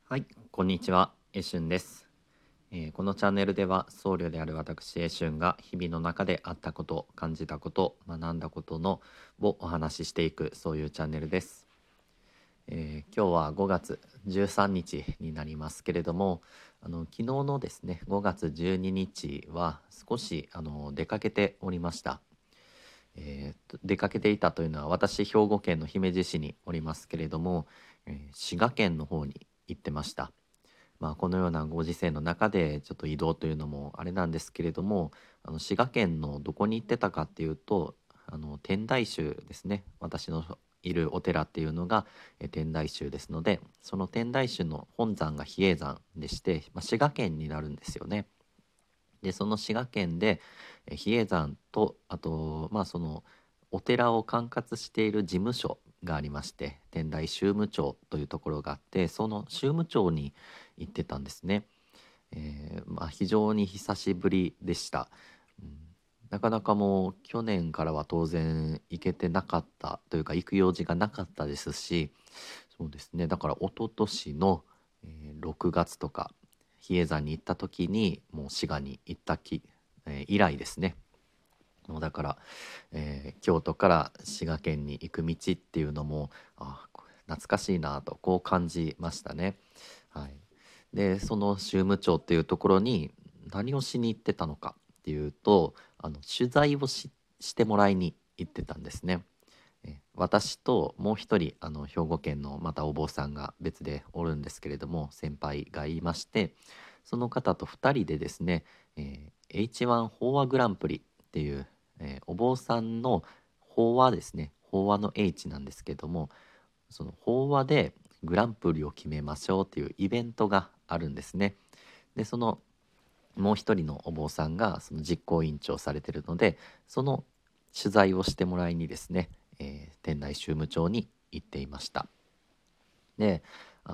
はい、こんにちは、エシュンです。このチャンネルでは僧侶である私エシュンが日々の中であったこと、感じたこと、学んだことのをお話ししていく、そういうチャンネルです。今日は5月13日になりますけれども、昨日のですね5月12日は少し出かけておりました。出かけていたというのは、私兵庫県の姫路市におりますけれども、滋賀県の方に行ってました。このようなご時世の中でちょっと移動というのもあれなんですけれども、滋賀県のどこに行ってたかっていうと、天台宗ですね。私のいるお寺っていうのが天台宗ですので、その天台宗の本山が比叡山でして、滋賀県になるんですよね。でその滋賀県で比叡山と、あとそのお寺を管轄している事務所がありまして、天台宗務庁というところがあって、その宗務庁に行ってたんですね。非常に久しぶりでした。うん、なかなかもう去年からは当然行けてなかったというか、行く用事がなかったですし、そうですね、だから一昨年の、6月とか比叡山に行った時にもう滋賀に行った以来ですね。もうだから、京都から滋賀県に行く道っていうのも懐かしいなとこう感じましたね。はい、でその宗務長っていうところに何をしに行ってたのかっていうと、取材をしてもらいに行ってたんですね。私ともう一人兵庫県のまたお坊さんが別でおるんですけれども、先輩がいまして、その方と2人でですね、H1 法話グランプリっていう、お坊さんの法話ですね、法話の H なんですけども、その法話でグランプリを決めましょうっていうイベントがあるんですね。でそのもう一人のお坊さんがその実行委員長をされてるので、その取材をしてもらいにですね、店内宗務長に行っていました。で、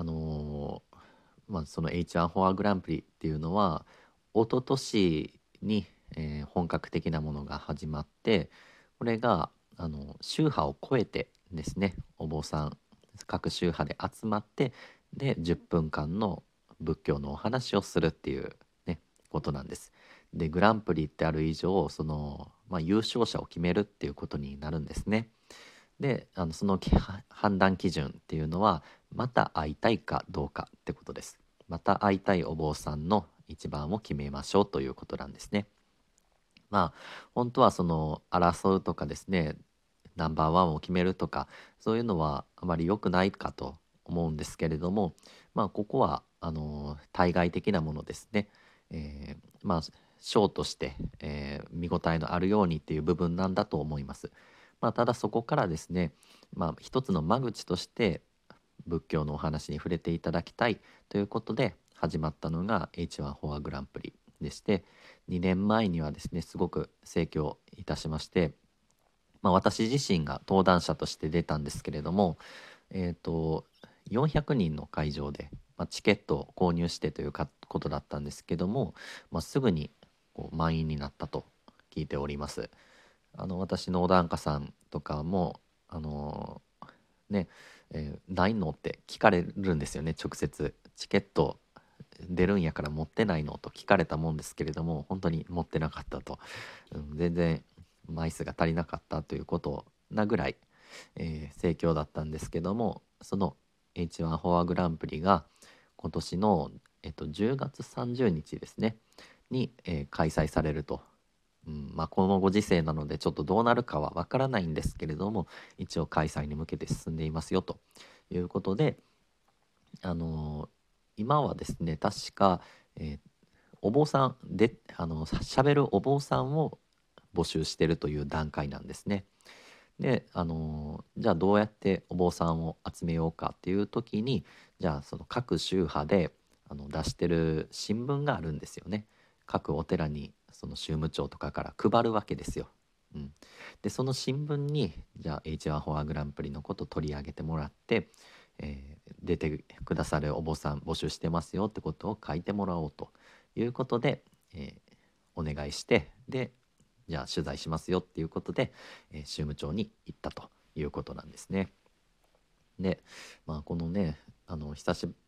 その H1 フォアグランプリっていうのは一昨年に、本格的なものが始まって、これが宗派を超えてですね、お坊さん各宗派で集まって、で10分間の仏教のお話をするっていうねことなんです。でグランプリってある以上、その、優勝者を決めるっていうことになるんですね。でその判断基準っていうのは、また会いたいかどうかってことです。また会いたいお坊さんの一番を決めましょうということなんですね。本当はその争うとかですね、ナンバーワンを決めるとか、そういうのはあまり良くないかと思うんですけれども、ここは対外的なものですね。ショーとして、見応えのあるようにっていう部分なんだと思います。ただそこからですね、一つの間口として仏教のお話に触れていただきたいということで始まったのが H1 フォアグランプリでして、2年前にはですねすごく盛況いたしまして、私自身が登壇者として出たんですけれども、400人の会場で、チケットを購入してということだったんですけども、すぐに満員になったと聞いております。私のお檀家さんとかもね、ないのって聞かれるんですよね。直接チケット出るんやから持ってないのと聞かれたもんですけれども、本当に持ってなかったと、全然枚数が足りなかったということなぐらい、盛況だったんですけども、その H1 フォアグランプリが今年の、10月30日ですねに、開催されると。このご時世なのでちょっとどうなるかはわからないんですけれども、一応開催に向けて進んでいますよということで、あのー今はですね確か、えーお坊さんで喋るお坊さんを募集してるという段階なんですね。で、じゃあどうやってお坊さんを集めようかっていう時に、じゃあその各宗派で出してる新聞があるんですよね。各お寺にその宗務長とかから配るわけですよ。うん、でその新聞にじゃあ H1 フォアグランプリのこと取り上げてもらって、出てくださるお坊さん募集してますよってことを書いてもらおうということで、お願いして、でじゃあ取材しますよっていうことで、宗務長に行ったということなんですね。で、このね久し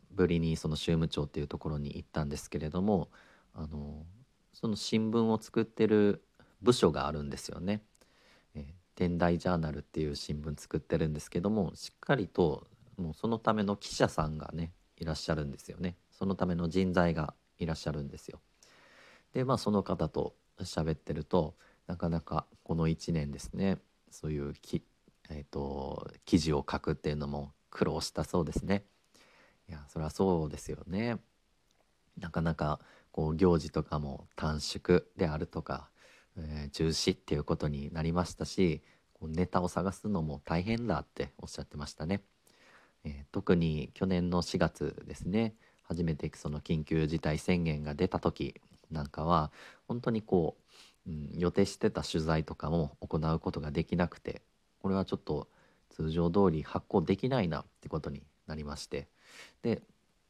ぶりにその宗務庁っていうところに行ったんですけれども、あのその新聞を作ってる部署があるんですよね。天台ジャーナルっていう新聞作ってるんですけども、しっかりともうそのための記者さんがねいらっしゃるんですよね。そのための人材がいらっしゃるんですよ。でその方と喋ってると、なかなかこの1年ですね、そういう記事を書くっていうのも苦労したそうですね。いや、そりゃそうですよね。なかなかこう行事とかも短縮であるとか、中止っていうことになりましたし、こうネタを探すのも大変だっておっしゃってましたね。特に去年の4月ですね、初めてその緊急事態宣言が出た時なんかは本当にこう、予定してた取材とかも行うことができなくて、これはちょっと通常通り発行できないなってことになりまして、で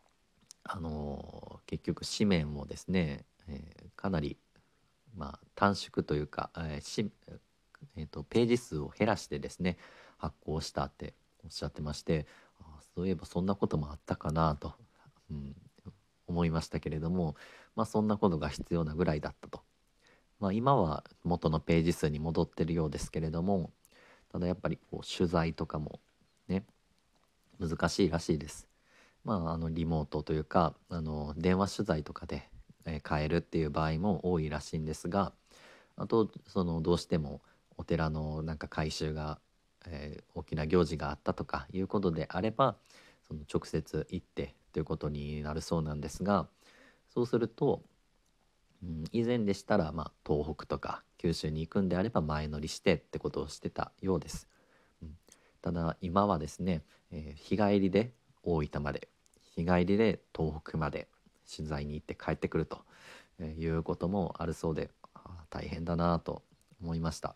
結局紙面をですね、かなり短縮というか、ページ数を減らしてですね発行したっておっしゃってまして、そういえばそんなこともあったかなと、うん、思いましたけれども、そんなことが必要なぐらいだったと。今は元のページ数に戻ってるようですけれども、ただやっぱりこう取材とかもね難しいらしいです。リモートというか電話取材とかで、変えるっていう場合も多いらしいんですが、あとそのどうしてもお寺のなんか改修が、大きな行事があったとかいうことであれば、その直接行ってということになるそうなんですが、そうすると、以前でしたら東北とか九州に行くんであれば前乗りしてってことをしてたようです。ただ今はですね、日帰りで大分まで、日帰りで東北まで取材に行って帰ってくるということもあるそうで、大変だなと思いました。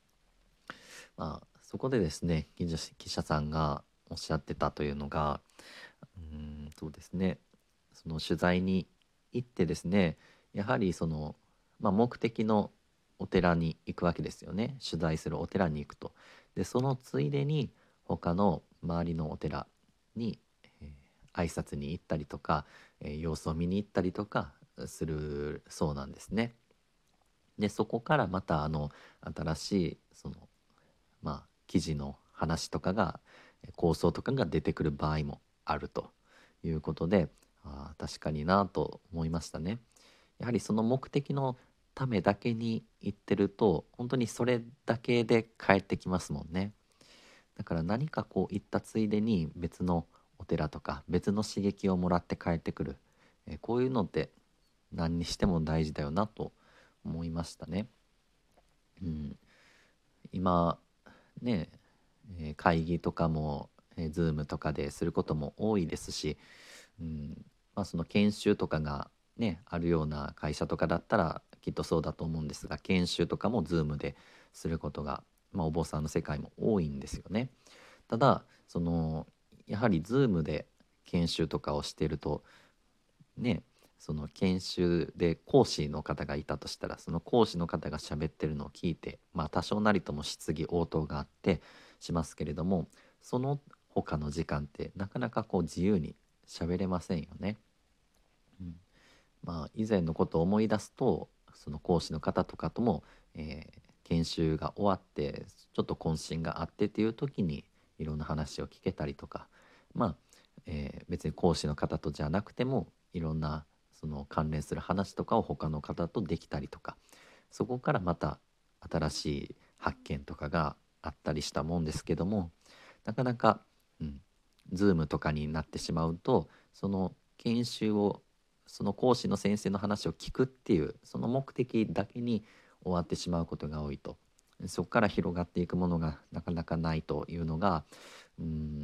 そこでですね、記者さんがおっしゃってたというのが、そうですね、その取材に行ってですね、やはりその、目的のお寺に行くわけですよね。取材するお寺に行くと。でそのついでに他の周りのお寺に、挨拶に行ったりとか、様子を見に行ったりとかするそうなんですね。でそこからまた新しいその記事の話とかが構想とかが出てくる場合もあるということで、確かになと思いましたね。やはりその目的のためだけに行ってると本当にそれだけで帰ってきますもんね。だから何かこう行ったついでに別のお寺とか別の刺激をもらって帰ってくる、こういうのって何にしても大事だよなと思いましたね。うん、今ね、会議とかも、Zoom とかですることも多いですし、その研修とかがねあるような会社とかだったらきっとそうだと思うんですが、研修とかも Zoom ですることが、お坊さんの世界も多いんですよね。ただそのやはり Zoom で研修とかをしているとね、その研修で講師の方がいたとしたら、その講師の方が喋ってるのを聞いて、多少なりとも質疑応答があってしますけれども、その他の時間ってなかなかこう自由に喋れませんよね。以前のことを思い出すと、その講師の方とかとも、研修が終わってちょっと懇親があってっていう時にいろんな話を聞けたりとか、まあ、別に講師の方とじゃなくてもいろんなその関連する話とかを他の方とできたりとか、そこからまた新しい発見とかがあったりしたもんですけども、なかなか、Zoom とかになってしまうと、その研修を、その講師の先生の話を聞くっていうその目的だけに終わってしまうことが多いと。そこから広がっていくものがなかなかないというのが、うん、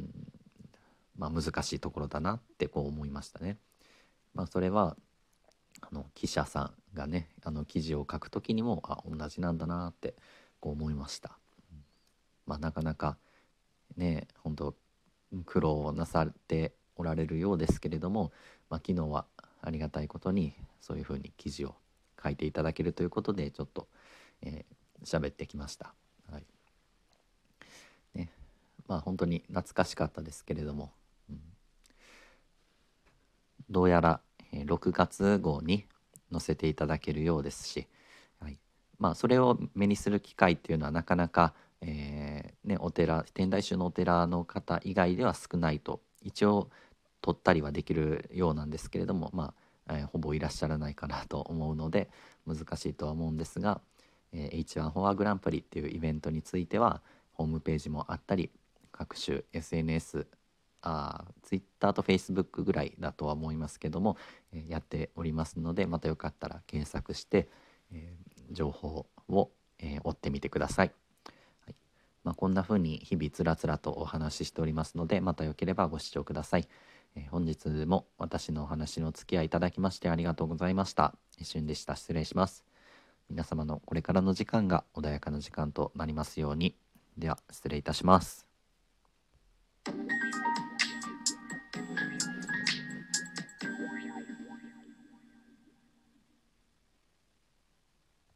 難しいところだなってこう思いましたね。それは記者さんがね記事を書くときにも同じなんだなってこう思いました。なかなかね本当苦労なさっておられるようですけれども、昨日はありがたいことにそういうふうに記事を書いていただけるということでちょっと喋ってきました。はいね、本当に懐かしかったですけれども、 どうやら6月号に載せていただけるようですし、はい、まあそれを目にする機会っていうのはなかなか、ね、天台宗のお寺の方以外では少ないと一応取ったりはできるようなんですけれども、まあ、ほぼいらっしゃらないかなと思うので難しいとは思うんですが、H1 フォアグランプリっていうイベントについてはホームページもあったり各種 SNS、Twitter と Facebook ぐらいだとは思いますけども、やっておりますので、またよかったら検索して、情報を、追ってみてください。はい、まあ、こんな風に日々つらつらとお話ししておりますので、またよければご視聴ください。本日も私のお話のお付き合いいただきましてありがとうございました。一瞬でした。失礼します。皆様のこれからの時間が穏やかな時間となりますように。では失礼いたします。